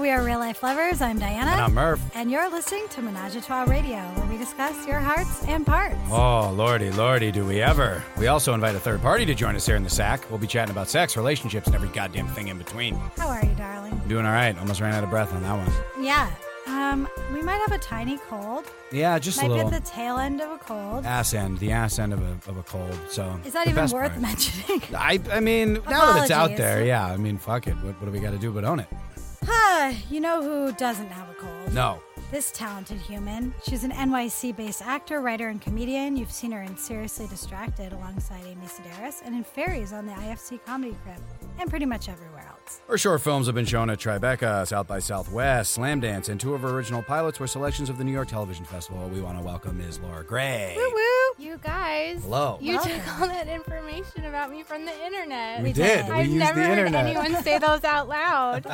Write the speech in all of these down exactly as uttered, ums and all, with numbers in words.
we are Real Life Lovers. I'm Diana. And I'm Murph. And you're listening to Menage a Trois Radio, where we discuss your hearts and parts. Oh, lordy, lordy, do we ever. We also invite a third party to join us here in the sack. We'll be chatting about sex, relationships, and every goddamn thing in between. How are you, darling? Doing all right. Almost ran out of breath on that one. Yeah. Um, we might have a tiny cold. Yeah, just might a little. Might be at the tail end of a cold. Ass end, the ass end of a, of a cold. So is that even worth part. mentioning? I I mean, now that it's out there, yeah. I mean, fuck it. What, what do we got to do but own it? You know who doesn't have a cold? No. This talented human. She's an N Y C-based actor, writer, and comedian. You've seen her in Seriously Distracted alongside Amy Sedaris and in Fairies on the I F C Comedy Crib, and pretty much everywhere else. Her short films have been shown at Tribeca, South by Southwest, Slam Dance, and two of her original pilots were selections of the New York Television Festival. We want to welcome Miz Laura Gray. Woo woo! You guys. Hello. You Welcome. took all that information about me from the internet. We, We did. did. We I've used never the heard internet. anyone say those out loud.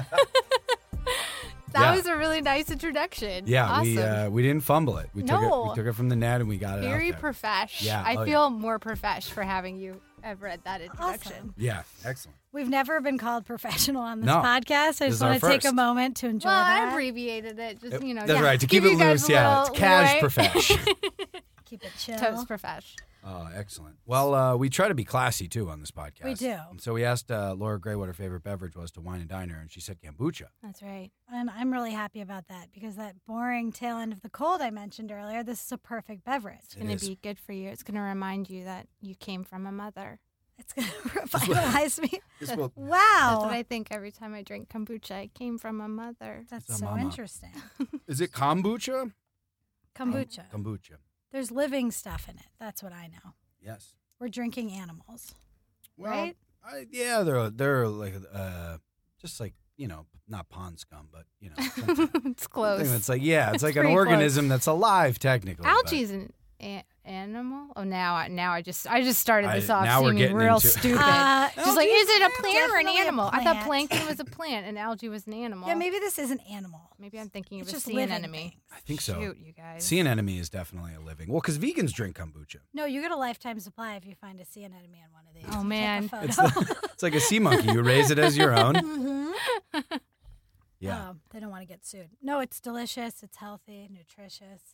That Yeah. was a really nice introduction. Yeah, awesome. we uh, we didn't fumble it. We took it. No. We took it from the net and we got it Very out there. profesh. Yeah, I oh, feel more profesh for having you have read that introduction. Awesome. Yeah, excellent. We've never been called professional on this No. podcast. I This just is our want to take a first. moment to enjoy Well, that. I abbreviated it. Just you know, That's yeah, right. To give keep it you guys loose, a yeah, little it's cash leeway. profesh. Keep it chill. Toast profesh. Oh, excellent. Well, uh, we try to be classy too on this podcast. We do. So we asked uh, Laura Gray what her favorite beverage was to wine and dine her, and she said kombucha. That's right. And I'm really happy about that because that boring tail end of the cold I mentioned earlier, this is a perfect beverage. It's going to be good for you. It's going to remind you that you came from a mother. It's going to revitalize me. This will- Wow. That's what I think every time I drink kombucha. I came from a mother. That's It's a so mama. interesting. Is it kombucha? Kombucha. Kombucha. There's living stuff in it. That's what I know. Yes. We're drinking animals. Well, Right? I, yeah, they're they're like uh, just like you know, not pond scum, but you know, something, It's close. something that's like yeah, it's like an Pretty close. organism that's alive technically. but- Algae's an a- animal. Oh, now I now I just I just started this I- off now we're seeming getting real into- stupid. Uh, just like, is it a algae's plant or an definitely a animal? I thought plant. plankton was a plant and algae was an animal. Yeah, maybe this is an animal. Maybe I'm thinking It's of a just sea living anemone. things. I think so. Shoot, you guys. Sea anemone is definitely a living. Well, because vegans drink kombucha. No, you get a lifetime supply if you find a sea anemone on one of these. Oh, Take a man. photo. It's, the, it's like a sea monkey. You raise it as your own. Mhm. Yeah. Oh, they don't want to get sued. No, it's delicious. It's healthy, nutritious.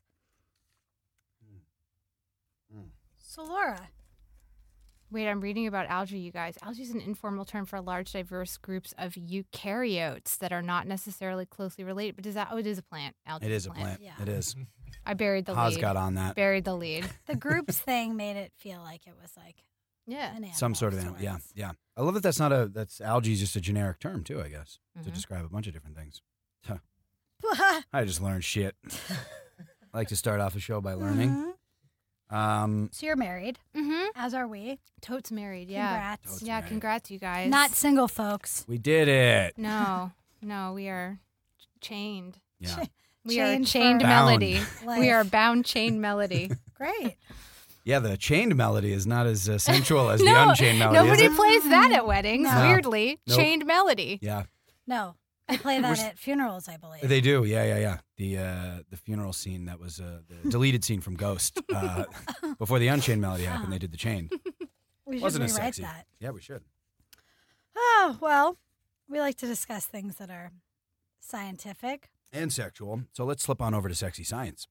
Mm. So, Laura, Wait, I'm reading about algae, you guys. Algae is an informal term for large, diverse groups of eukaryotes that are not necessarily closely related. But is that? Oh, it is a plant. Algae It is a plant. Yeah. It is. I buried the Haas lead. got on that. Buried the lead. the groups thing made it feel like it was like Yeah. an animal. Some sort of animal. Yeah, sorts. yeah. I love that that's not a, that's algae is just a generic term too, I guess, to Mhm. describe a bunch of different things. Huh. I just learned shit. I like to start off the show by learning. Mhm. Um, So you're married, Mm-hmm. as are we. Totes married. Yeah. Congrats. Totes Yeah. married. Congrats, you guys. Not single folks. we did it. No. No. We are chained. Yeah. We Chained are chained for melody. life. We are bound chained melody. Great. Yeah, the chained melody is not as uh, sensual as no, the unchained melody, nobody is it? plays that at weddings. No. Weirdly, Nope. chained melody. Yeah, No, they play We're that s- at funerals, I believe. they do. Yeah, yeah, yeah. The uh, the funeral scene that was uh, the deleted scene from Ghost. Uh, before the unchained melody happened, they did the chained. we should Wasn't as rewrite sexy. that. Yeah, we should. Oh, well, we like to discuss things that are scientific. And sexual. So let's slip on over to sexy science.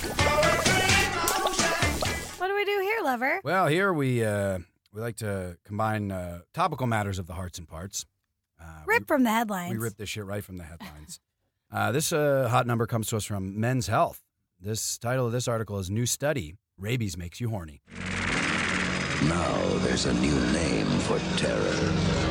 What do we do here, lover? Well, here we uh, we like to combine uh, topical matters of the hearts and parts. Uh, Rip from the headlines. We, we rip this shit right from the headlines. uh, this uh, hot number comes to us from Men's Health. This title of this article is New Study, Rabies Makes You Horny. Now there's a new name for terror.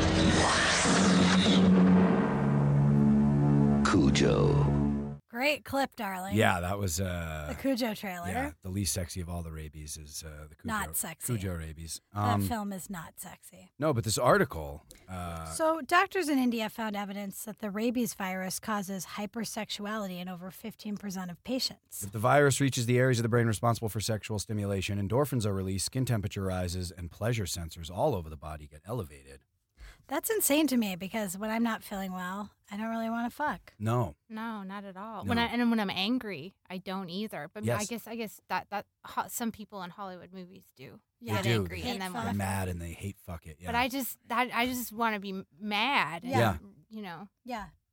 Cujo. Great clip, darling. Yeah, that was uh, The Cujo trailer. yeah, the least sexy of all the rabies is uh, the Cujo. Not sexy. Cujo rabies. That Um, film is not sexy. no, but this article. Uh, So, doctors in India found evidence that the rabies virus causes hypersexuality in over fifteen percent of patients. If the virus reaches the areas of the brain responsible for sexual stimulation, endorphins are released, skin temperature rises, and pleasure sensors all over the body get elevated. That's insane to me because when I'm not feeling well, I don't really want to fuck. No. No, not at all. No. When I and when I'm angry, I don't either. But I Yes. guess I guess that that ho- some people in Hollywood movies do They get do. angry They and then fuck. They're want to. mad and they hate fuck it. Yeah. But I just that I just want to be m- mad. Yeah. Yeah. You know. Yeah.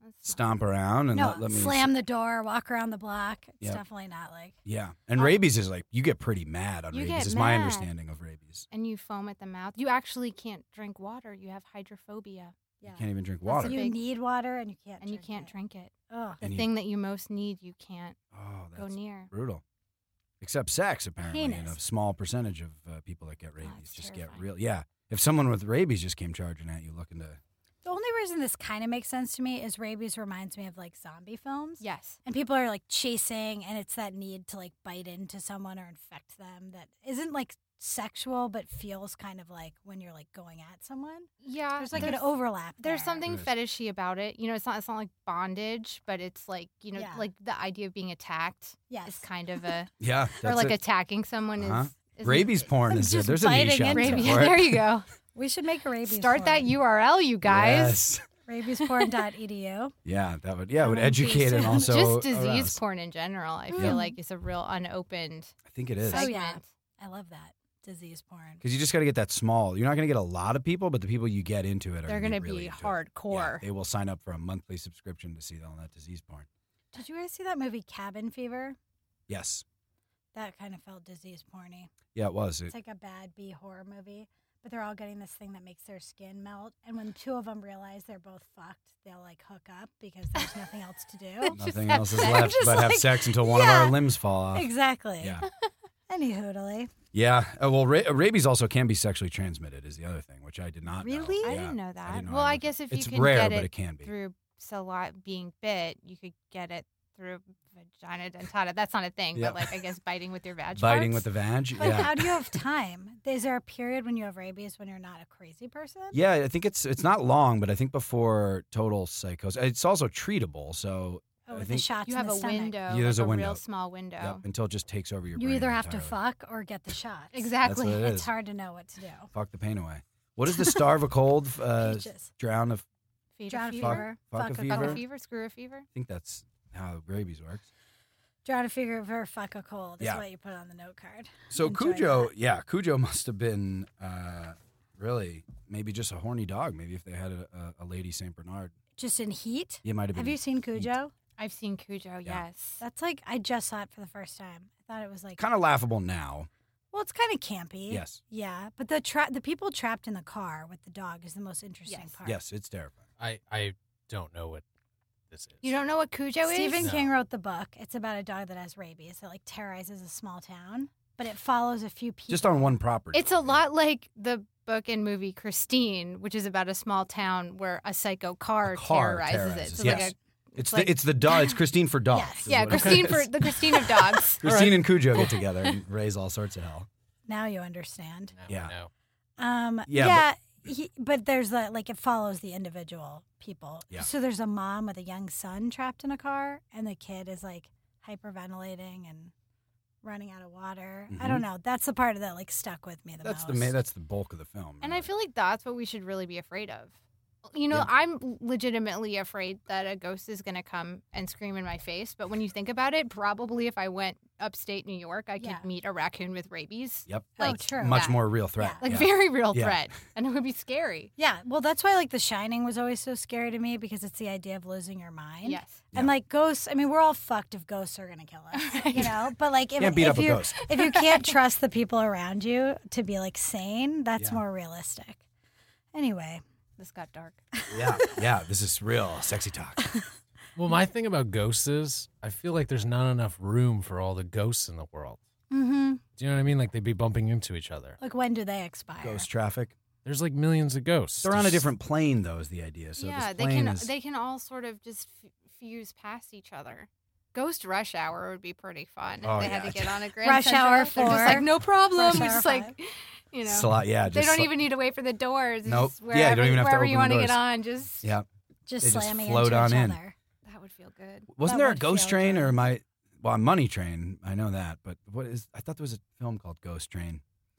That's stomp around and No, let, let me slam the door, walk around the block. It's Yep. definitely not like. Yeah, and rabies is like you get pretty mad on You rabies. get Is my mad. understanding of rabies. and you foam at the mouth. You actually can't drink water. You have hydrophobia, Yeah. You can't even drink That's water. a You big- need water and you can't. and you drink can't it. drink it. Oh, The And you- thing that you most need, you can't Oh, go that's near. brutal. Except sex, apparently, and a Heinous. small percentage of uh, people that get rabies that's just terrifying. get real. Yeah, if someone with rabies just came charging at you, looking to the only reason this kind of makes sense to me is rabies reminds me of like zombie films. Yes. And people are like chasing, and it's that need to like bite into someone or infect them that isn't like sexual, but feels kind of like when you're like going at someone. Yeah. There's like there's, an overlap. There's there. something There is. fetishy about it. You know, it's not it's not like bondage, but it's like, you know, Yeah. like the idea of being attacked Yes. is kind of a yeah, or that's like it. attacking someone Uh-huh. is, is rabies porn It's is there. just There's a niche biting out into there Rabies. it. for it. There you go. We should make a rabies. Start that porn. U R L, you guys. Yes. rabies porn dot e d u. Yeah, that would yeah it would Oh, geez. educate and also Just disease arouse. porn in general, I Yeah. feel like it's a real unopened I think it is Oh, segment. yeah. I love that. Disease porn. because you just got to get that small. You're not going to get a lot of people, but the people you get into it are They're going gonna to really be into it. hardcore. Yeah, they will sign up for a monthly subscription to see all that disease porn. Did you guys see that movie Cabin Fever? Yes. That kind of felt disease porny. Yeah, it was. It, It's like a bad B horror movie, but they're all getting this thing that makes their skin melt. And when two of them realize they're both fucked, they'll like hook up because there's nothing else to do. Just nothing have else is sex. left Just but have like- sex until one of our yeah. limbs fall off. Exactly. Yeah. Any hoodly. Yeah. Uh, well, ra- rabies also can be sexually transmitted is the other thing, which I did not know. Really? I Yeah. didn't know that. didn't know well, I either. guess if It's you can rare, get but it, it can be. through saliva being bit, you could get it through vagina dentata. That's not a thing, Yep. but like I guess biting with your vag. Biting parts. with the vag. But Yeah. how do you have time? Is there a period when you have rabies when you're not a crazy person? Yeah, I think it's it's not long, but I think before total psychosis, it's also treatable. So Oh, I with the think- shots You in have the a stomach. window. Yeah, there's like a window. real small window. yep, until it just takes over your You brain either have to entirely. fuck or get the shots. Exactly. That's what it It's is. hard to know what to do. Fuck the pain away. What is the starve a cold? Uh, Peaches. drown of. Feed Drown a a fever. fever. Fuck a Fuck a fever. Fuck a cold. fever. Screw a fever. I think that's how rabies works. Drown a fever for fuck a cold is Yeah. what you put on the note card. So Enjoy Cujo, that. yeah, Cujo must have been uh, really maybe just a horny dog. Maybe if they had a, a, a lady Saint Bernard, Just in heat. it might have been. Have you seen Cujo? I've seen Cujo. Yeah. Yes. That's like I just saw it for the first time. I thought it was like Kind of laughable now. well, it's kind of campy. Yes. Yeah, but the tra- the people trapped in the car with the dog is the most interesting Yes. part. Yes, it's terrifying. I I don't know what this is. You don't know what Cujo Stephen is? No. King wrote the book. It's about a dog that has rabies that like terrorizes a small town, but it follows a few people. Just on one property. It's a lot like the book and movie Christine, which is about a small town where a psycho car, A car terrorizes, terrorizes, it. So yes. like a, It's like- the it's the dog. It's Christine for dogs. Yes. is yeah, what it Christine is. for the Christine of dogs. Christine and Cujo get together and raise all sorts of hell. Now you understand. Now Yeah. I know. Um, Yeah, yeah, he, but there's the like it follows the individual people. Yeah. So there's a mom with a young son trapped in a car, and the kid is like hyperventilating and running out of water. I Mhm. don't know. That's the part that like stuck with me the That's most. the ma- that's the bulk of the film. And I really. feel like that's what we should really be afraid of. You know, Yeah. I'm legitimately afraid that a ghost is going to come and scream in my face. But when you think about it, probably if I went upstate New York, I could Yeah. meet a raccoon with rabies. Yep. Oh, Like, true. Much that. more real threat. Yeah. Like, yeah. very real Yeah. threat. And it would be scary. Yeah, well, that's why like The Shining was always so scary to me because it's the idea of losing your mind. Yes. And like ghosts, I mean, we're all fucked if ghosts are gonna kill us, you know. But like, if, Can't beat if up a you ghost. if you can't trust the people around you to be like sane, that's Yeah. more realistic. Anyway, This got dark. Yeah, yeah. This is real sexy talk. Well, my thing about ghosts is I feel like there's not enough room for all the ghosts in the world. mm-hmm. Do you know what I mean? Like they'd be bumping into each other. Like when do they expire? Ghost traffic. There's like millions of ghosts. They're on a There's- different plane, though, is the idea. So yeah, this they plane can is. they can all sort of just f- fuse past each other. Ghost Rush Hour would be pretty fun if Oh, they had yeah. to get on a Grand Rush Central. Hour They're just four. like, no problem. Rush We're Hour just five. like, you know, Sli- yeah, they just don't sli- even need to wait for the doors. It's Nope. just Yeah, you don't wherever- even have to wherever you open the want to get doors. on. Just Yeah. Just They just slamming float into on each in. other. that would feel good. Wasn't That there a would Ghost feel Train good. or my well, Money Train? I know that, but what is? I thought there was a film called Ghost Train.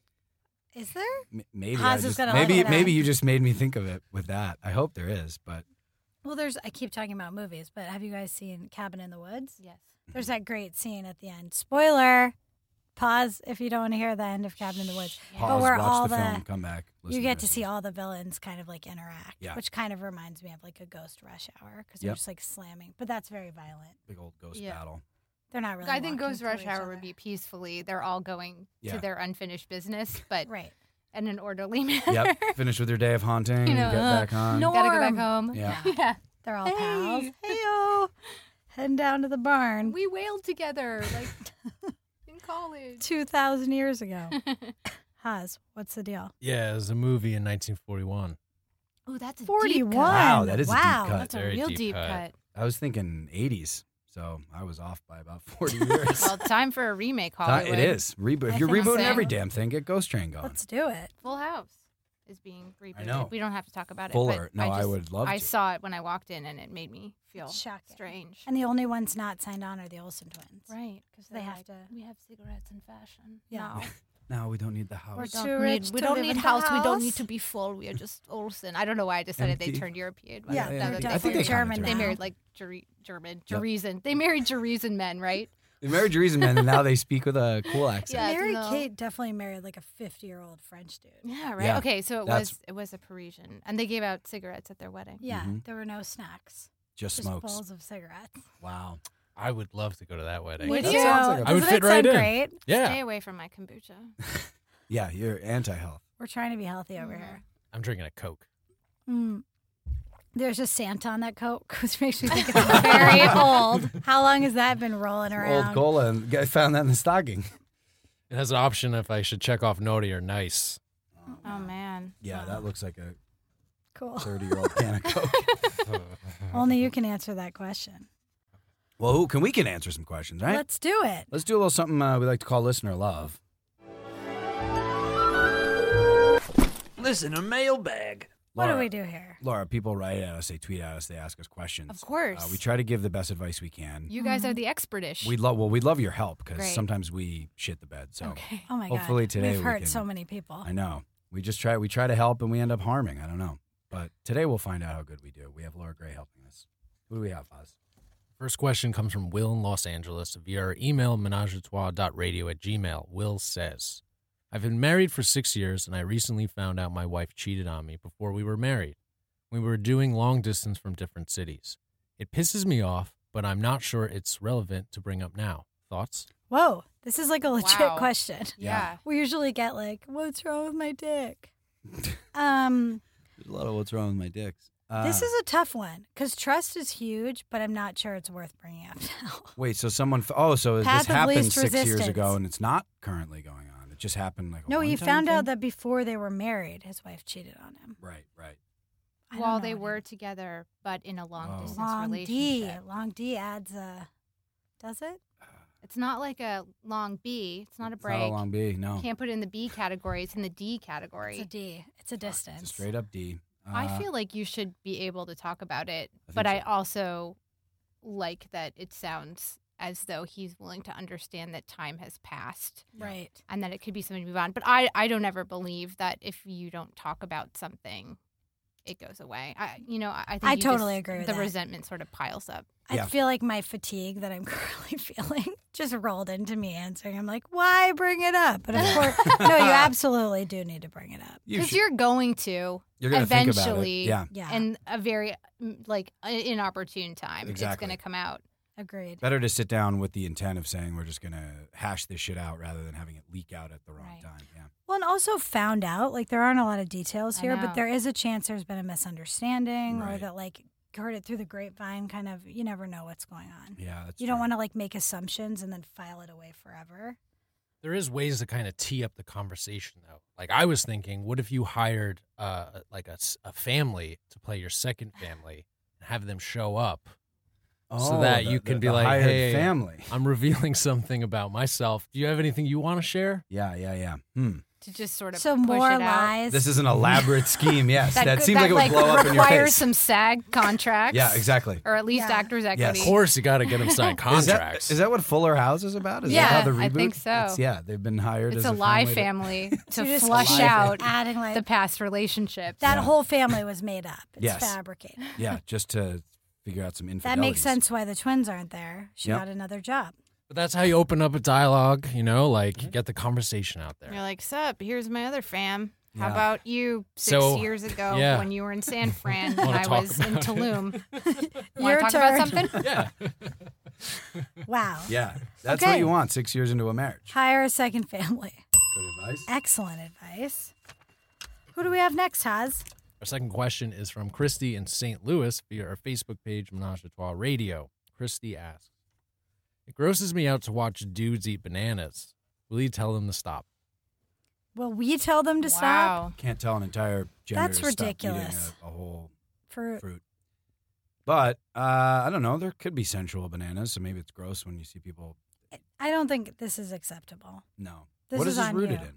Is there? M- Maybe Haas I is just, gonna maybe look it maybe up. you just made me think of it with that. I hope there is, but Well, there's. I keep talking about movies, but have you guys seen Cabin in the Woods? Yes. There's that great scene at the end. Spoiler Pause if you don't want to hear the end of Cabin in the Woods. Yeah. But Pause, where watch all the the, film, come back. listen you get the to rest see of it. all the villains kind of like interact, Yeah. which kind of reminds me of like a Ghost Rush Hour because they're Yep. just like slamming. But that's very violent. Big old ghost Yeah. battle. They're not really. I think walking Ghost through Rush each Hour other. would be peacefully. They're all going Yeah. to their unfinished business, but right. in an orderly manner. Yep. Finish with your day of haunting. You know, get uh, back on. no- Gotta go Norm. back home. Yeah. yeah. They're all Hey. pals. Hey-o. Heading down to the barn. We wailed together like in college. two thousand years ago. Haas, what's the deal? Yeah, it was a movie in nineteen forty-one. Oh, that's a forty-one. deep cut. Wow, that is a deep wow. cut. That's a Very real deep deep cut. cut. I was thinking eighties, so I was off by about forty years. Well, time for a remake, Ti- Hollywood. it is. Rebo- if I you're think rebooting so. every damn thing, get Ghost Train going. Let's do it. Full House is being rebooted. know. We don't have to talk about it. Fuller. But No, I just, would love I to. saw it when I walked in, and it made me feel It's shocking. strange. And the only ones not signed on are the Olsen twins. Right, because They have to- We have cigarettes and fashion. Yeah. No. No, we don't need the house. We're We too don't rich need, we to don't live need in the house. We don't need house. to be full. We are just Olsen. I don't know why I decided they Empty. turned European. Yeah, Now they're that definitely I think they kinda German do. They now. married like Jer- German, Yep. Jeresen. They married Jeresen men, right? They married Jeresen men, and now they speak with a cool accent. Yeah. Mary no. Kate definitely married like a fifty-year-old French dude. Yeah, right. Yeah, Okay, so it that's- was it was a Parisian, and they gave out cigarettes at their wedding. Yeah, Mhm. there were no snacks. Just Just smokes. bowls of cigarettes. Wow. I would love to go to that wedding. Would That you? sounds like a- I would Doesn't fit it right sound in. great? Yeah, Stay away from my kombucha. Yeah, you're anti-health. We're trying to be healthy over Mhm. here. I'm drinking a Coke. Mm. There's just Santa on that coat, which makes me think it's very old. How long has that been rolling around? Old cola, and I found that in the stocking. It has an option if I should check off naughty or nice. Oh man. Yeah, Wow. that looks like a Cool. thirty-year-old can of Coke. Only you can answer that question. Well, who can we can answer some questions, right? Let's do it. Let's do a little something uh, we like to call listener love. Listen, a mailbag. What do Laura, we do here? Laura, people write at us, they tweet at us, they ask us questions. Of course. Uh, we try to give the best advice we can. You guys are the expert-ish. We'd love well, we'd love your help because Great. sometimes we shit the bed. So okay. Oh my Hopefully god. today We've we hurt can- so many people. I know we just try we try to help and we end up harming. I don't know, but today we'll find out how good we do. We have Laura Gray helping us. Who do we have, Oz? First question comes from Will in Los Angeles via our email menageatrois.radio at gmail. Will says, I've been married for six years and I recently found out my wife cheated on me before we were married. We were doing long distance from different cities. It pisses me off, but I'm not sure it's relevant to bring up now. Thoughts? Whoa, this is like a legit Wow. question. Yeah. We usually get like, "What's wrong with my dick?" um, There's a lot of what's wrong with my dicks. Uh, this is a tough one because trust is huge, but I'm not sure it's worth bringing up now. wait. So someone? f- Oh, so Path this of happened least six years resistance. ago, and it's not currently going on. It just happened like a No, he one-time found out thing? that before they were married, his wife cheated on him. Right, right. I don't While know they what were it- together, but in a long Oh. distance long D, relationship. long D adds a. Does it? It's not like a long B. It's not a It's break. not a long B. No, You can't put it in the B category. It's in the D category. It's a D. It's a distance. it's a straight up D. I Uh, feel like you should be able to talk about it, I think but I so. also like that it sounds as though he's willing to understand that time has passed Right. and that it could be something to move on. But I, I don't ever believe that if you don't talk about something, it goes away. I, you know, I I think I you totally just- agree with the that. resentment sort of piles up. Yeah. I feel like my fatigue that I'm currently feeling just rolled into me answering. I'm like, why bring it up? But of course, no, you absolutely do need to bring it up. you Because should- you're going to you're gonna think about it. eventually, Yeah, Yeah. in a very mm, like uh, inopportune time, it's Exactly. going to come out. Agreed. better to sit down with the intent of saying we're just gonna hash this shit out rather than having it leak out at the wrong Right. time. Yeah. Well, and also found out, like, there aren't a lot of details I here, know. but there is a chance there's been a misunderstanding or Right. that, like, heard it through the grapevine, kind of, you never know what's going on. Yeah, that's You don't true. want to, like, make assumptions and then file it away forever. There is ways to kind of tee up the conversation, though. Like I was thinking, what if you hired uh, like a, s- a family to play your second family and have them show up so Oh, that the- you can the- be the like, hired hey, family. I'm revealing something about myself. Do you have anything you want to share? Yeah, yeah, yeah. Hmm. To just sort of So push more it out. lies. This is an elaborate scheme. Yes, that, could- seems like it would like, blow up in your requires face. some SAG contracts. Yeah, exactly. Or at least Yeah. actors' Yes. equity. Of course, you got to get them signed Is that, contracts. is that what Fuller House is about? Is Yeah, that how the reboot? I think so. It's- yeah, they've been hired It's as a lie family. family So to just flush keep out adding, like, the past relationships. that Yeah. whole family was made up. It's Yes. fabricated. yeah, just to figure out some That infidelities. makes sense why the twins aren't there. She Yep. got another job. But that's how you open up a dialogue, you know, like you get the conversation out there. You're like, sup, here's my other fam. How Yeah. about you six So, years ago yeah. when you were in San Fran and Wanna I talk was in about it? Tulum? Your Want to talk turn. about something? Yeah. Wow. Yeah, that's Okay. what you want six years into a marriage. Hire a second family. Good advice. Excellent advice. Who do we have next, Haz? Our second question is from Christy in Saint Louis via our Facebook page, Menage a Trois Radio. Christy asks, "It grosses me out to watch dudes eat bananas. Will you tell them to stop?" Will we tell them to stop? Wow. Can't tell an entire gender That's to stop ridiculous. eating a, a whole For fruit. But uh, I don't know. There could be sensual bananas, so maybe it's gross when you see people. I don't think this is acceptable. No. This what is is this on rooted you. in?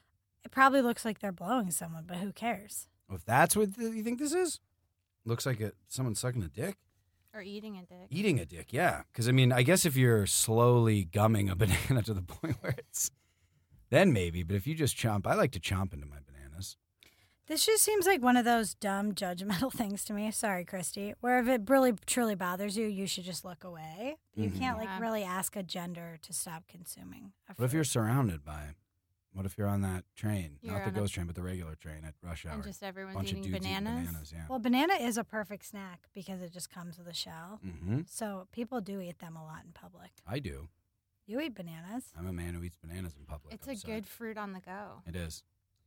It probably looks like they're blowing someone, but who cares? If that's what th- you think this is, looks like it, someone sucking a dick. Or eating a dick. Eating a dick, yeah. Because, I mean, I guess if you're slowly gumming a banana to the point where it's, then maybe. But if you just chomp, I like to chomp into my bananas. This just seems like one of those dumb, judgmental things to me. Sorry, Christy. Where if it really, truly bothers you, you should just look away. You Mhm. can't, like, Yeah. really ask a gender to stop consuming a What if you're fruit. surrounded by, what if you're on that train? You're Not the on a- ghost train, but the regular train at rush hour. And just everyone's Bunch of eating dudes eating bananas. bananas, yeah. Well, banana is a perfect snack because it just comes with a shell. Mm-hmm. So people do eat them a lot in public. I do. You eat bananas. I'm a man who eats bananas in public. It's I'm a sorry. good fruit on the go. It is.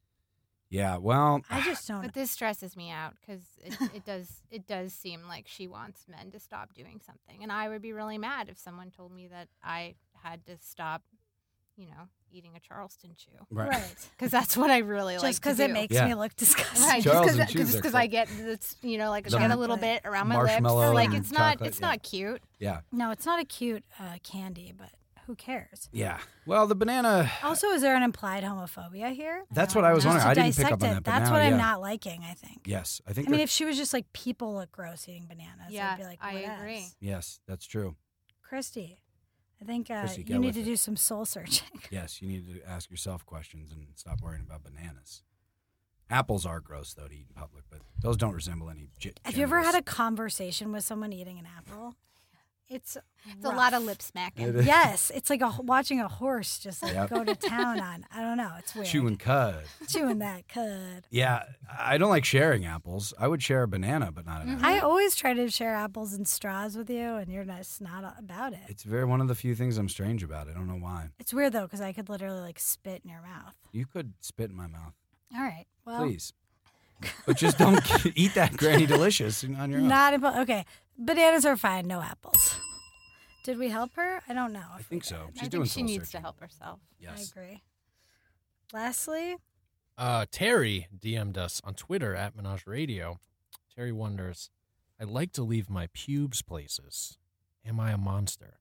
Yeah, well, I just don't. But this stresses me out because it, it does it does seem like she wants men to stop doing something, and I would be really mad if someone told me that I had to stop, you know, eating a Charleston chew right. right. because that's what I really like. Just because to it do. makes Yeah. me look disgusting. Right, Charleston just chews are because cool. I get it's you know like The get a little chocolate. bit around my lips. Marshmallow Like and it's not chocolate, it's yeah. not cute. Yeah, No, it's not a cute uh, candy, but who cares? yeah. Well, the banana. Also, is there an implied homophobia here? That's what I was Just wondering. to I didn't pick dissect up on it, that. But That's now, what yeah. I'm not liking, I think. Yes, I think. I mean, that- if she was just like, people look gross eating bananas, Yeah, I'd be like, I what agree. else? yes, that's true. Christy, I think uh, Christy, you get need with to it. do some soul searching. Yes, you need to ask yourself questions and stop worrying about bananas. Apples are gross though to eat in public, but those don't resemble any. J- Have you ever had a genders. conversation with someone eating an apple? It's It's a lot of rough. lip smacking. It is. Yes, it's like a, watching a horse just like Yep. go to town on. I don't know. It's weird. chewing cud? Chewing that cud. Yeah, I don't like sharing apples. I would share a banana, but not an apple. I always try to share apples and straws with you, and you're just not about it. It's very one of the few things I'm strange about. I don't know why. It's weird though, because I could literally like spit in your mouth. You could spit in my mouth, All right. Well, please, but just don't eat that Granny Delicious on your own. not about. Okay, bananas are fine. No apples. Did we help her? I don't know. I if we think so. did. She's I doing think she soul needs to searching. help herself. I Yes. agree. Lastly, Uh, Terry D M'd us on Twitter at Menage Radio. Terry wonders, I like to leave my pubes places. Am I a monster?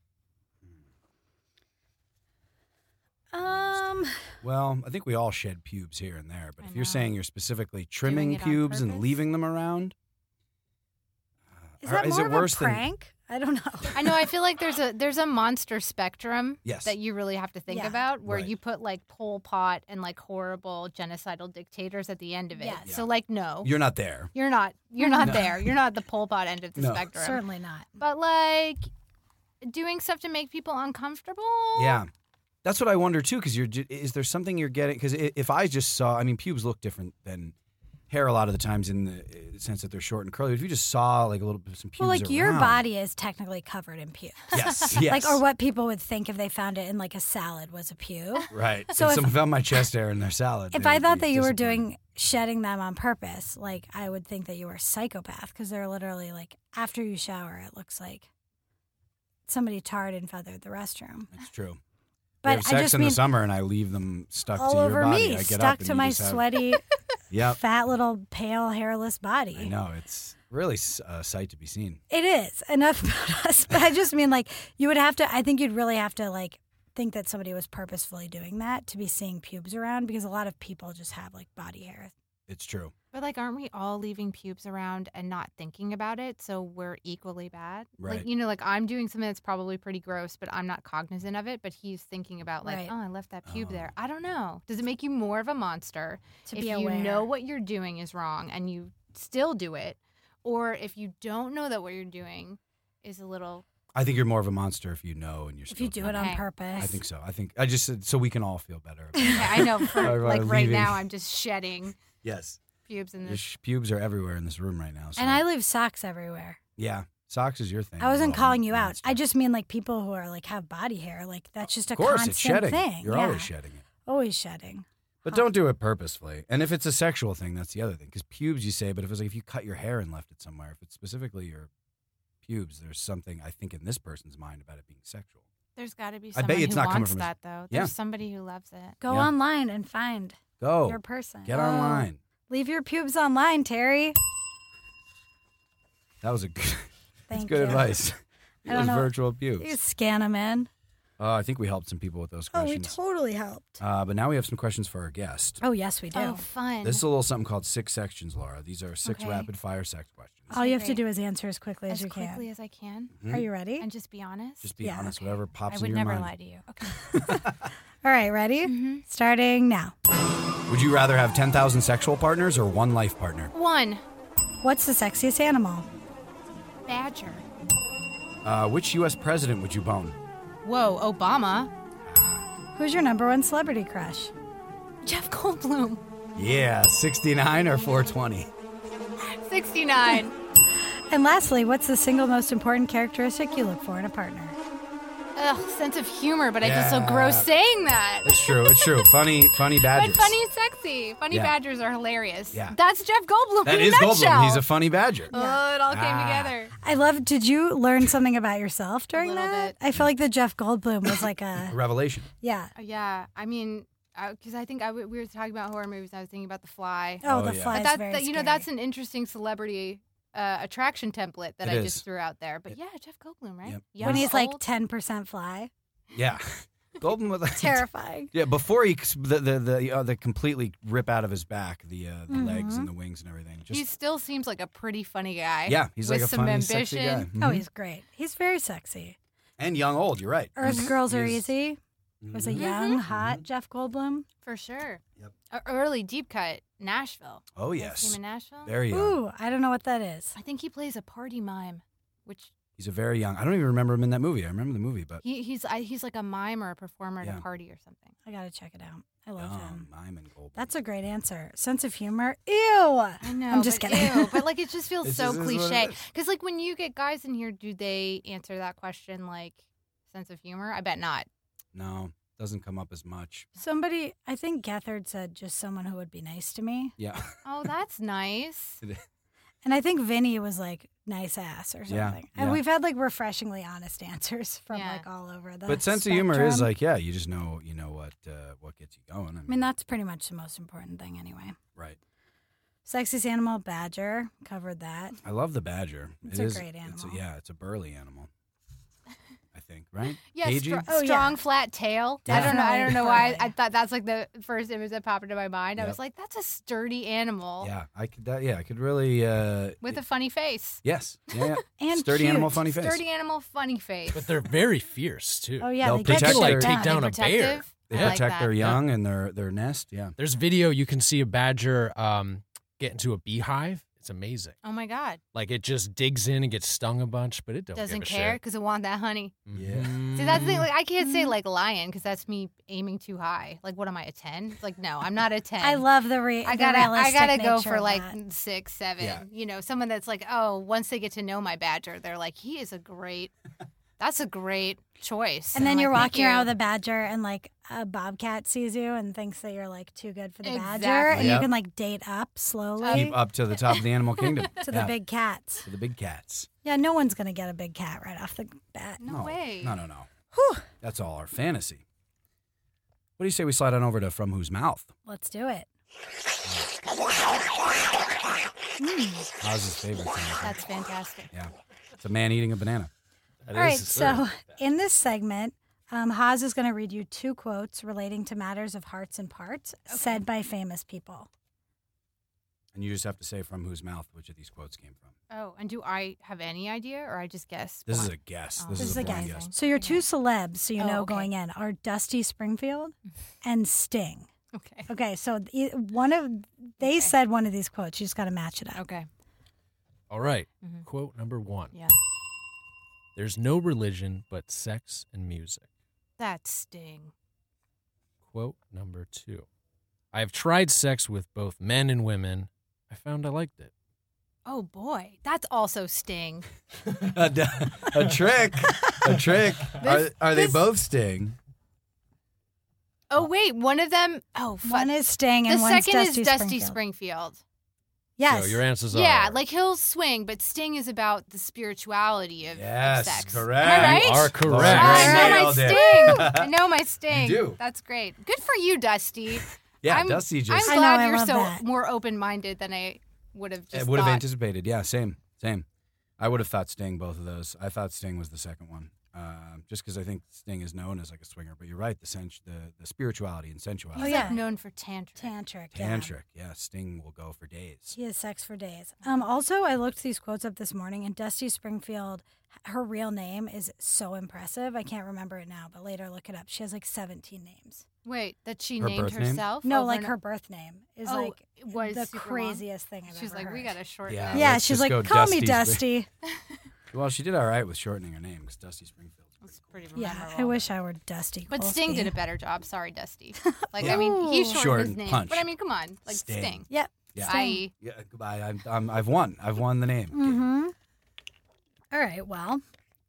um, Well, I think we all shed pubes here and there, but I if you're know. saying you're specifically trimming it on pubes and purpose? leaving them around, is or that is more it of worse a than? prank? I don't know. I know. I feel like there's a there's a monster spectrum Yes. that you really have to think Yeah. about, where Right. you put like Pol Pot and like horrible genocidal dictators at the end of it. Yes. So like, no, You're not there. you're not. You're not No. there. You're not the Pol Pot end of the No. spectrum. Certainly not. But like doing stuff to make people uncomfortable. Yeah. That's what I wonder too, because you're. ju- Is there something you're getting? Because if I just saw, I mean, pubes look different than hair a lot of the times in the uh, sense that they're short and curly. If you just saw like a little bit some pubes Well, like your around- body is technically covered in pubes. Yes. Yes. Like, or what people would think if they found it in like a salad was a pube. Right. So if if- someone found my chest hair in their salad. If they I would thought be that you were disappointed. doing shedding them on purpose, like I would think that you were a psychopath because they're literally like after you shower, it looks like somebody tarred and feathered the restroom. It's true. But we have sex I just in mean the summer, and I leave them stuck all to your over body. me, I get stuck up and to you my just have- sweaty, Yep. fat little pale hairless body. I know it's really s- a sight to be seen. It is. Enough about us. But I just mean like you would have to I think you'd really have to like think that somebody was purposefully doing that to be seeing pubes around because a lot of people just have like body hair. It's true. But like, aren't we all leaving pubes around and not thinking about it? So we're equally bad. Right. Like, you know, like I'm doing something that's probably pretty gross, but I'm not cognizant of it. But he's thinking about like, Right. oh, I left that pube Oh. there. I don't know. Does it make you more of a monster To if be you aware. know what you're doing is wrong and you still do it, or if you don't know that what you're doing is a little I think you're more of a monster if you know and you're. If you do it on Okay. purpose. I think so. I think I just said so we can all feel better. about it. Yeah, I know. For, Or, uh, like right leaving. now, I'm just shedding Yes. pubes in Your this. sh- pubes are everywhere in this room right now. So. And I leave socks everywhere. Yeah, socks is your thing. I wasn't You're a calling you out. monster. I just mean like people who are like have body hair. Like that's just a Of course, constant it's shedding. thing. You're yeah. always shedding it. Always shedding. But don't do it purposefully. And if it's a sexual thing, that's the other thing. Because pubes, you say, but if it's like if you cut your hair and left it somewhere, if it's specifically your pubes, there's something I think in this person's mind about it being sexual. There's got to be I someone bet you it's who not coming wants from his- that though. Yeah. There's somebody who loves it. Go Yeah. online and find Go. your person. Get Oh. online. Leave your pubes online, Terry. That was a good, that's Thank good you. advice. I don't Those know. virtual You pubes. scan them in. Oh, I think we helped some people with those Oh, we questions. totally helped. uh, but now we have some questions for our guest. Oh, yes, we do. Oh, fun. This is a little something called six sections, Laura. These are six Okay. rapid fire sex questions. All you have to Great. do is answer as quickly as, as you quickly can. as I can, Mhm. Are you ready? and just be honest. Just be Yeah, honest, okay. whatever pops I in would your never mind. lie to you. Okay. All right, ready? Mm-hmm. Starting now. Would you rather have ten thousand sexual partners or one life partner? One What's the sexiest animal? badger. Uh, which U S president would you bone? Whoa, Obama. Who's your number one celebrity crush? Jeff Goldblum. Yeah, sixty-nine or four twenty? sixty-nine. And lastly, what's the single most important characteristic you look for in a partner? Ugh, sense of humor, but I feel so Yeah. gross saying that. It's true, it's true. Funny, funny badgers. But funny and sexy. Funny Yeah. badgers are hilarious. Yeah. That's Jeff Goldblum That in is a nutshell. Goldblum. He's a funny badger. Oh, it all came Ah. together. I love. Did you learn something about yourself during little that? bit. I feel like the Jeff Goldblum was like A a revelation. yeah. Uh, Yeah, I mean, because I think I w- we were talking about horror movies. And I was thinking about The Fly. Oh, Oh, the yeah. fly but is that's very that, you know scary. that's an interesting celebrity uh, attraction template that It I is. just threw out there. But yeah, Jeff Goldblum, right? Yep. Young, when he's like old. ten percent fly. Yeah. Goldblum with like Terrifying. Yeah, before he the the the, uh, the completely rip out of his back, the uh, the legs Mhm. and the wings and everything. Just he still seems like a pretty funny guy. yeah, he's with like a some funny, ambition. sexy guy. Oh, Mhm. he's great. He's very sexy. and young old. You're right. Earth He's- Girls he Are is- Easy was a Mhm. young, hot Jeff Goldblum. For sure. Yep. A early deep cut, Nashville. Oh You ever see him yes, in Nashville. very young. Ooh, I don't know what that is. I think he plays a party mime, which He's a very young. I don't even remember him in that movie. I remember the movie, but he, he's I, he's like a mime or a performer at Yeah. a party or something. I gotta check it out. I love young, him. mime and Goldblum. That's a great answer. Sense of humor. Ew. I know. I'm just but kidding. Ew, but like it just feels It so just is what it cliche. is. Because like when you get guys in here, do they answer that question like sense of humor? I bet not. no, doesn't come up as much. Somebody, I think Gethard said just someone who would be nice to me. Yeah, Oh, that's nice. And I think Vinny was like nice ass or something. Yeah, And yeah. we've had like refreshingly honest answers from Yeah. like all over the but sense of humor is spectrum. like yeah, you just know you know what uh, what gets you going. I mean, I mean, that's pretty much the most important thing anyway. right. Sexiest animal, badger. Covered that. I love the badger. It's It a is- great It's a, animal. yeah, it's a burly animal. I think, right? Yeah, Cagey? str- Oh, yeah. strong flat tail. I don't know. I don't know why. Definitely. I thought that's like the first image that popped into my mind. I Yep. was like, that's a sturdy animal Yeah, I could. That, yeah, I could really. Uh, with a funny face. yes, yeah, yeah. And sturdy cute. animal, funny face. Sturdy animal, funny face. But they're very fierce too. Oh yeah, They'll they get protect shit their- like done. take down a bear. Protective. They I like protect that. their young and their their nest. Yeah, There's video you can see a badger um, get into a beehive. It's amazing. Oh my God. Like it just digs in and gets stung a bunch, but it don't Doesn't give a care shit. because it want that honey. Yeah. See, that's the thing. Mhm. Like, I can't Mm-hmm. say like lion because that's me aiming too high. Like, what am I, a ten? Like, no, I'm not a ten. I love the re. I the gotta, I realistic gotta go nature for of like that. six, seven. Yeah. You know, someone that's like, oh, once they get to know my badger, they're like, he is a great. That's a great choice. And then I'm you're like, "Thank walking around you." with a badger, and like a bobcat sees you and thinks that you're like too good for the badger, Exactly. and Yep. you can like date up slowly Keep up to the top of the animal kingdom. to Yeah, the big cats. to the big cats. Yeah, no one's gonna get a big cat right off the bat. No, way. No, no, no. Whew. That's all our fantasy. What do you say we slide on over to From Whose Mouth? Let's do it. How's his favorite thing? That's fantastic. Yeah, it's a man eating a banana. That All right, is- so in this segment, um, Haas is going to read you two quotes relating to matters of hearts and parts said by famous people. And you just have to say from whose mouth which of these quotes came from. Oh, and do I have any idea, or I just guess? This is blind? a guess. Oh. This, This is, is a a blind guess. guess. So your two celebs, so you Oh, know okay. going in, are Dusty Springfield and Sting. Okay. Okay, so e- one of they Okay. said one of these quotes. You just got to match it up. Okay. All right. Mhm. Quote number one. Yeah. There's no religion but sex and music. That's Sting. Quote number two. I have tried sex with both men and women. I found I liked it. Oh boy, that's also Sting. a, d- a trick. A trick. This- are are they this- both Sting? Oh wait, one of them. Oh, fuck. One is Sting the and one's second Dusty is Dusty Springfield. Springfield. Yes. So your answers Yeah, are. like he'll swing, but Sting is about the spirituality of, of Yes, sex. correct. Am I right? You are correct. I know Nailed my it. Sting. I know my Sting. You do. That's great. Good for you, Dusty. Yeah, I'm, Dusty just I'm I know, glad I you're love so that. more open-minded than I would have just would have thought. anticipated. Yeah, same, same. I would have thought Sting, both of those. I thought Sting was the second one, uh, just because I think Sting is known as like a swinger. But you're right, the sen- the, the spirituality and sensuality. Oh, He's yeah. like known for tantric. Tantric. yeah. Tantric, yeah. Sting will go for days. He has sex for days. Um, also, I looked these quotes up this morning, and Dusty Springfield, her real name is so impressive. I can't remember it now, but later look it up. She has like seventeen names. Wait, that she Her named birth name? herself? No, over like and- her birth name is Oh, like it was the super long? craziest thing I've She's ever like, heard. we got to shorten Yeah. that. Yeah, Let's she's just like, go call me Dusty's- Dusty. Well, she did all right with shortening her name because Dusty Springfield. It's pretty Yeah, memorable. I wish I were Dusty. But Kolsky. Sting did a better job. Sorry, Dusty. Like, Yeah. I mean, he Ooh. shortened Short his and name. punch. But I mean, come on. Like, Sting. Sting. Yep. Yeah. Bye. Yeah, goodbye. I'm, I'm, I've won. I've won the name. Mm-hmm. All right. Well,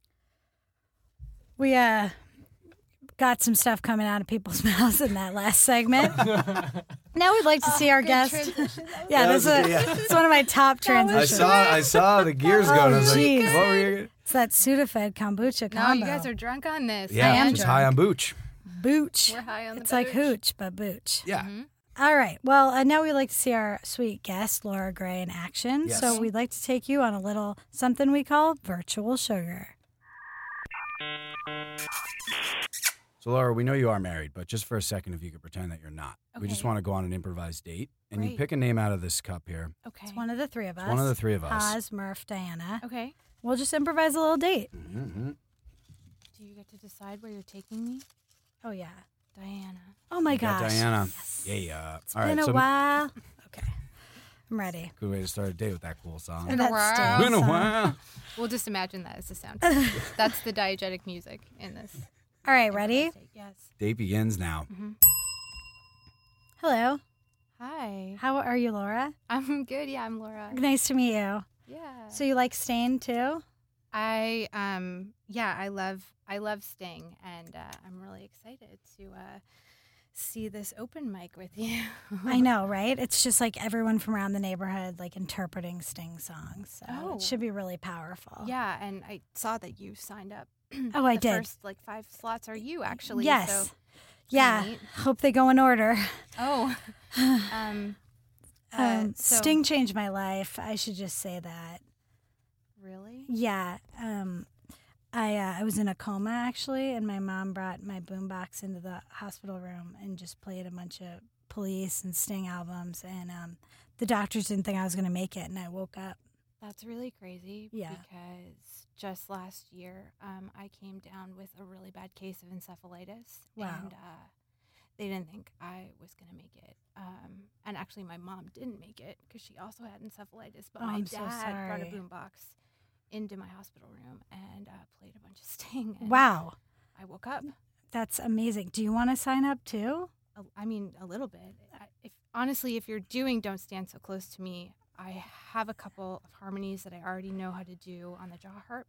we uh got some stuff coming out of people's mouths in that last segment. Now we'd like to see our guest. Yeah, That this is was a- a, yeah. it's one of my top I transitions. saw, I saw the gears Oh, going. I was like, jeez. what were you? It's that Sudafed kombucha No, combo. you guys are drunk on this. Yeah, I am just high on booch. Booch. We're high on the It's like booch. hooch, but booch. Yeah. Mm-hmm. All right. Well, uh, now we'd like to see our sweet guest, Laura Gray, in action. Yes. So we'd like to take you on a little something we call virtual sugar. So, Laura, we know you are married, but just for a second, if you could pretend that you're not. We just Okay. want to go on an improvised date, and you Great. pick a name out of this cup here. Okay. It's one of the three of us. It's one of the three of us. Haas, Murph, Diana. Okay. We'll just improvise a little date. Mm-hmm. Do you get to decide where you're taking me? Oh, yeah. Diana. Oh, my You got gosh. Diana. Yes. Yeah, yeah. It's All been right, a so while. Okay. I'm ready. good way to start a date with that cool song. Been a That's while. Sting's Been a song. while. We'll just imagine that as the soundtrack. That's the diegetic music in this. All right, ready? Yes. Date begins now. Hello. Hi. How are you, Laura? I'm good. Yeah, I'm Laura. Nice to meet you. Yeah. So you like Stain too? I um yeah, I love I love Sting, and uh, I'm really excited to uh, see this open mic with you. I know, right? It's just like everyone from around the neighborhood like interpreting Sting songs. So Oh. it should be really powerful. Yeah, and I saw that you signed up. Oh, I the did. First like five slots are you actually. Yes. So Yeah. neat. Hope they go in order. Oh. um. Uh, Um, so, Sting changed my life. I should just say that. Really? Yeah. Um, I uh, I was in a coma actually, and my mom brought my boombox into the hospital room and just played a bunch of Police and Sting albums, and um, the doctors didn't think I was going to make it, and I woke up. That's really crazy. Yeah. Because just last year, um, I came down with a really bad case of encephalitis. Wow. And uh, they didn't think I was going to make it. Um, and actually, my mom didn't make it because she also had encephalitis. But Oh, my I'm so dad brought a sorry. boombox into my hospital room and uh, played a bunch of Sting. And Wow, I woke up. that's amazing. Do you want to sign up too? A- I mean, a little bit. I- If honestly, if you're doing "Don't Stand So Close to Me," I have a couple of harmonies that I already know how to do on the jaw harp.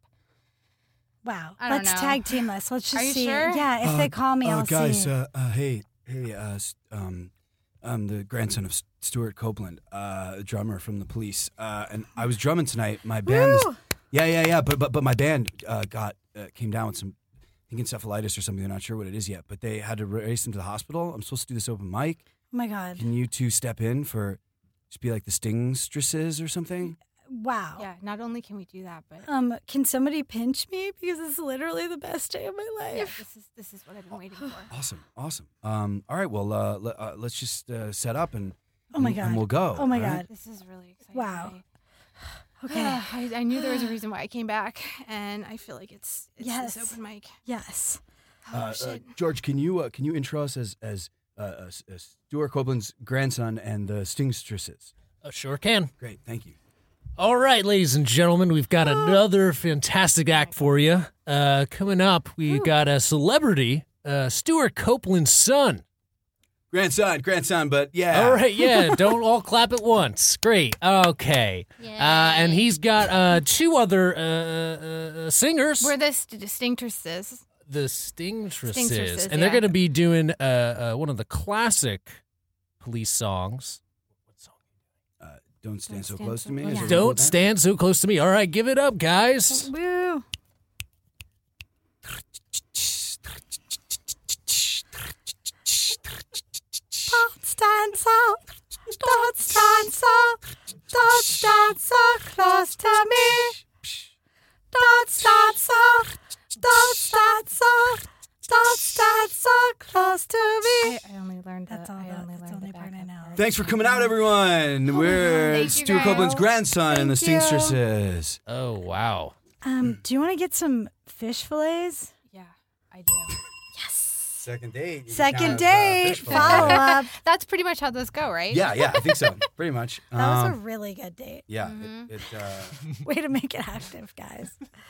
Wow. I don't Let's know. tag team this. Let's just Are you see. sure? Yeah, if they call me, uh, I'll guys, see. uh, uh, hey, hey, uh, s- um, I'm the grandson of S- Stuart Copeland, uh, a drummer from the Police, uh, and I was drumming tonight. My band, is, Woo! yeah, yeah, yeah, but but but my band uh, got uh, came down with some, I think encephalitis or something. They're not sure what it is yet, but they had to race them to the hospital. I'm supposed to do this open mic. Oh my God. Can you two step in for, just be like the Stingstresses or something? Wow. Yeah, not only can we do that, but Um, can somebody pinch me because it's literally the best day of my yeah, life. this is this is what I've been waiting for. Awesome, awesome. Um, all right, well, uh, let, uh, let's just uh, set up and Oh my and- God. and we'll go. Oh my all right? God. This is really exciting. Wow. I, Okay. I, I knew there was a reason why I came back, and I feel like it's it's Yes. this open mic. Yes. Oh Uh, uh, shit! George, can you uh, can you intro us as as uh, uh, S- uh, Stuart Copeland's grandson and the Stingstresses? Uh, sure can. Great, thank you. All right, ladies and gentlemen, we've got another fantastic act for you. Uh, coming up, we got a celebrity, uh, Stuart Copeland's son. Grandson, grandson, but yeah. All right, yeah, don't all clap at once. Great, okay. Uh, and he's got uh, two other uh, uh, singers. We're the st- distinctresses. The Stingtresses. Stingtresses, And they're yeah. going to be doing uh, uh, one of the classic Police songs. What song? Uh, don't stand Don't so stand close so to me. close. Is Yeah. it Don't what that- stand so close to me. All right, give it up, guys. Woo! Don't stand so, don't stand so, don't stand so close to me. Don't stand so, don't stand so, don't stand so close to me. I, I only learned That's the, all I the- only that's learned the only the part I backup know. part. Thanks for coming out, everyone. We're Thank you, Stuart guys. Copeland's grandson and the Thank you. Stingstresses. Oh, wow. Um, do you want to get some fish fillets? Yeah, I do. Second date. Second date, follow up. That's pretty much how those go, right? Yeah, yeah, I think so. Pretty much. That was a Um, really good date. yeah, Mhm. it, it, uh, Way to make it active, guys.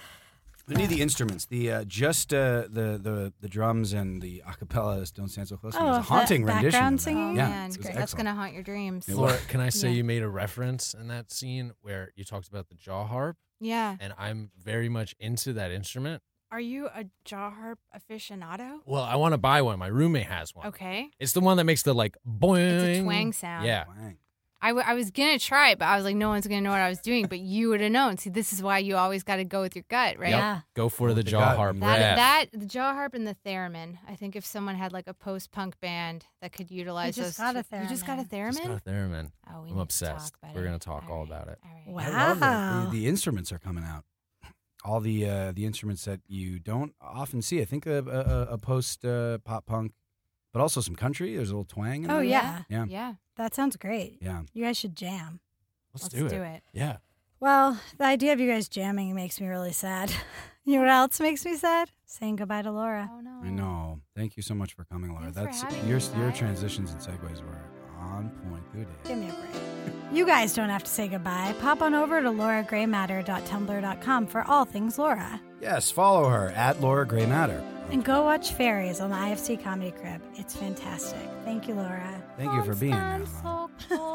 we need the instruments. The uh, just uh, the the the drums and the acapellas don't stand so close. to me. It was a that haunting rendition. background of that. singing? Oh, Yeah, man. it was That's excellent. going to haunt your dreams. It Laura, can I say Yeah. you made a reference in that scene where you talked about the jaw harp? Yeah. And I'm very much into that instrument. Are you a jaw harp aficionado? Well, I want to buy one. My roommate has one. Okay. It's the one that makes the like boing. It's a twang sound. Yeah. Wang. I, w- I was going to try it, but I was like, no one's going to know what I was doing, but you would have known. See, this is why you always got to go with your gut, right? Yep. Yeah. Go for Go the with the jaw gut. harp. That, riff. that, the jaw harp and the theremin. I think if someone had like a post-punk band that could utilize just those. got a two- You just got a theremin. Just theremin? got a theremin. Oh, we I'm need obsessed. To talk, We're buddy. gonna talk all right, about it. all right. Wow. I love it. The, the instruments are coming out. All the uh, the instruments that you don't often see. I think a, a, a post uh, pop punk, but also some country. There's a little twang. In Oh, there. yeah. Yeah. Yeah. That sounds great. Yeah. You guys should jam. Let's, Let's do, do it. it. Yeah. Well, the idea of you guys jamming makes me really sad. You know what else makes me sad? Saying goodbye to Laura. Oh, no. I know. Thank you so much for coming, Laura. Thanks for That's having your me, your guys. transitions and segues were on point. Good day. Give me a break. You guys don't have to say goodbye. Pop on over to laura gray matter dot tumblr dot com for all things Laura. Yes, follow her at Laura Gray Matter. And go watch Fairies on the I F C Comedy Crib. It's fantastic. Thank you, Laura. Thank you for being here. Laura.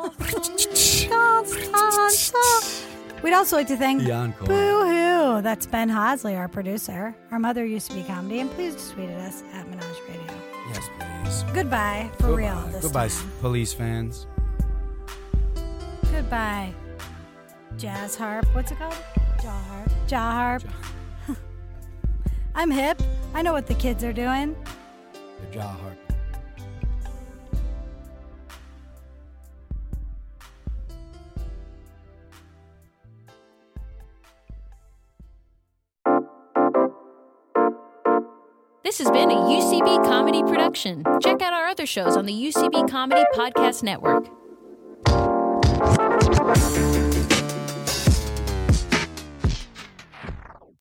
Don't stand so- We'd also like to thank The encore. Boo Hoo. That's Ben Hosley, our producer. Our mother used to be comedy, and please just tweet at us at Menage Radio. Yes, please. Goodbye, for Goodbye. real this Goodbye, time. police fans. Goodbye, jazz harp. What's it called? Jaw harp. Jaw harp. I'm hip. I know what the kids are doing. Your jaw harp. This has been a U C B Comedy production. Check out our other shows on the U C B Comedy Podcast Network.